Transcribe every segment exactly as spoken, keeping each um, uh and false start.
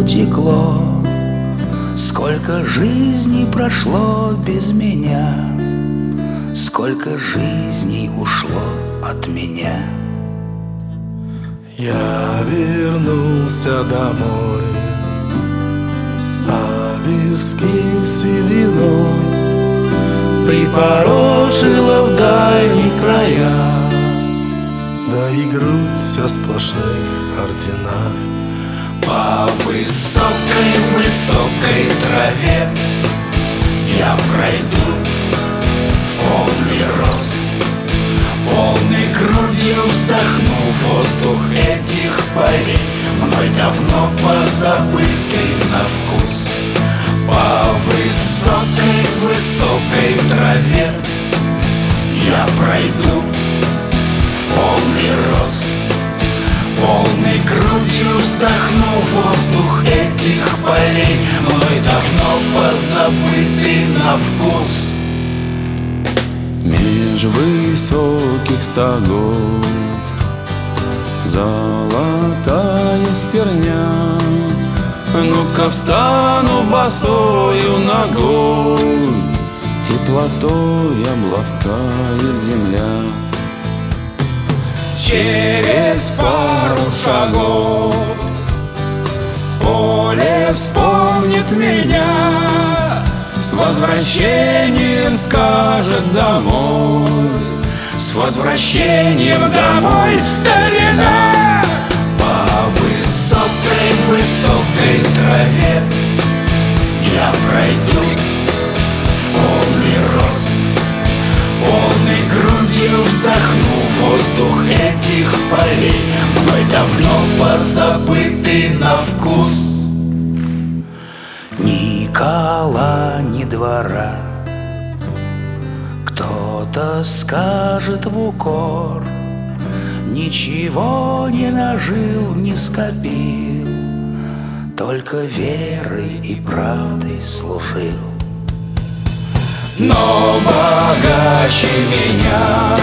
утекло, сколько жизней прошло без меня, сколько жизней ушло от меня. Я вернулся домой, а виски сединой припорошила в дальних краях, да и грудь вся в сплошных орденах. По высокой-высокой траве я пройду в полный рост, полной грудью вздохну воздух этих полей, мной давно позабытый на вкус. По высокой-высокой траве я пройду в полный рост, полной грудью вздохну воздух этих полей, мной давно позабытый на вкус. Меж высоких стогов золотая стерня, ну-ка встану босою ногой, теплотой обласкает земля. Через пару шагов поле вспомнит меня, с возвращением скажет домой, с возвращением домой, старина. По высокой-высокой траве я пройду в полный рост, полной грудью вздохну воздух этих полей, мной давно позабытый на вкус. Ни кола, ни двора, кто-то скажет в укор, ничего не нажил, не скопил, только верой и правдой служил. Но богаче меня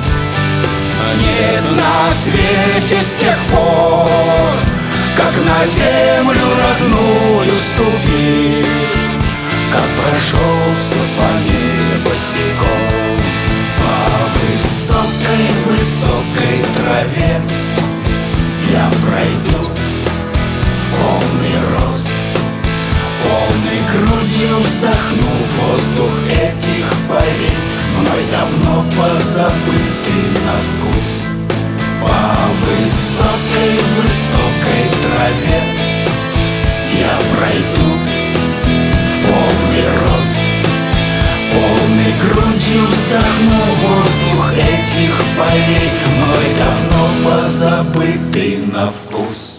нет на свете с тех пор, как на землю родную ступил, как прошелся по ней босиком. По высокой-высокой траве я пройду в полный рост, полной грудью вздохну воздух этих полей, мной давно позабытый на вкус. По высокой-высокой траве я пройду в полный рост, полной грудью вздохну воздух этих полей, мной давно позабытый на вкус.